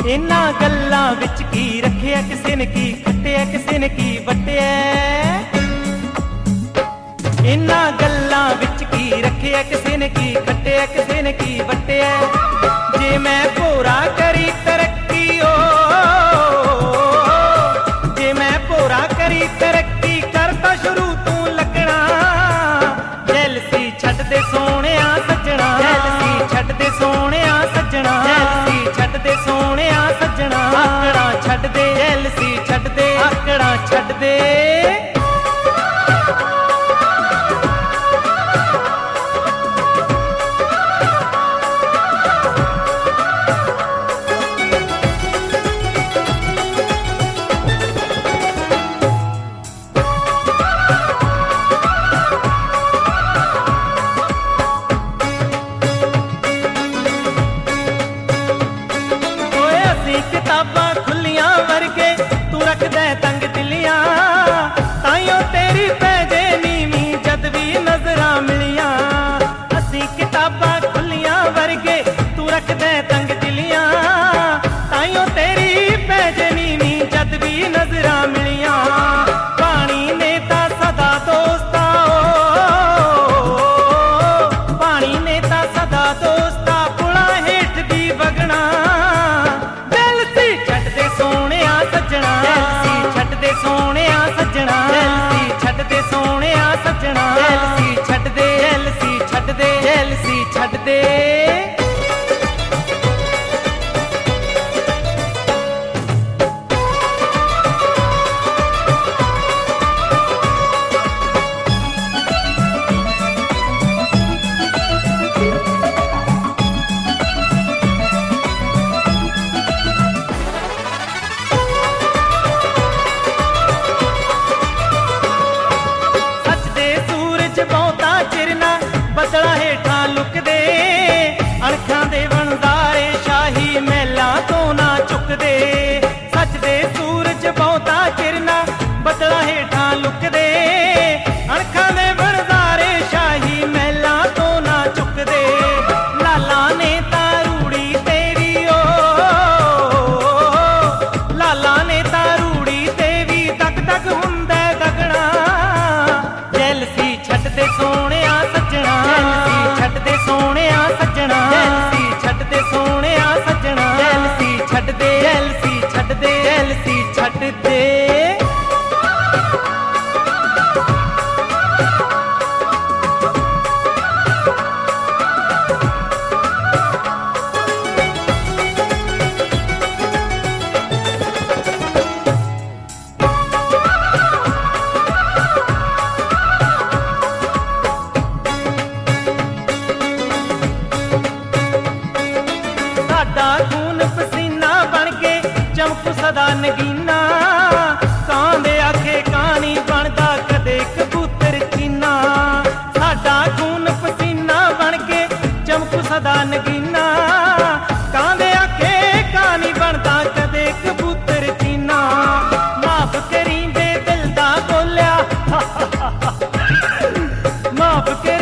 इन्हां गल्लां विच की रखिया किसे ने की खट्टिया किसे ने की वट्टिया इन्हां गल्लां विच की रखिया किसे ने की खट्टिया किसे ने की वट्टिया जे मैं भोरा करी तरक्की जे मैं भोरा करी तरक्की करता शुरू तू लगना जैलसी छड्ड दे सोहणिया सज्जणा जैलसी छड्ड दे सोहणिया सज्जणा जैलसी छड्ड दे सोहणिया सज्जणा आकड़ा छड्ड दे जैलसी छड्ड दे आकड़ा छड्ड दे किताबां खुलियां वर्गे तू रख दे तंग दिलियां ताइयों तेरी पैजे नीवी जद भी नजरां मिलियां असी किताबां खुलियां वर्गे तू रख दे तंग दिलियां ताइयों तेरी पैजे नीवी जद भी नजरां मिलियां पानी ने ता सदा दोस्ता पानी ने ता सदा दोस्ता पुला हेठ दी वगना सोहणिया सज्जणा जैलसी छड्ड दे सोहणिया सज्जणा जैलसी छड्ड दे सोहणिया सज्जणा जैलसी छड्ड दे जैलसी छड्ड दे जैलसी छड्ड दे बदला हेठा लुकदे अणखां दे वणदारे शाही महलां तो ना चुकदे सच दे सूरज बहुता चिरना बदला हेठा लुकदे अणखां दे वणदारे शाही महलां तो ना चुकदे लाला ने तां रूड़ी तेरी लाला ने तां रूड़ी तेरी तक तक हुंदा गगना जैलसी छड्ड दे सोहणिया सज्जणा जैलसी छड्ड दे सोहणिया सज्जणा जैलसी छड्ड दे सोहणिया सज्जणा जैलसी छड्ड दे जैलसी छड्ड दे जैलसी छड्ड दे खून पसीना बन के चमक सदा नगीना कां दे आखे कहानी बनदा कदे कबूतर चीना साडा खून पसीना बन के चमक सदा नगीना कां दे आखे कहानी बनदा कदे कबूतर चीना माफ करी दे दिल दा बोलिया माफ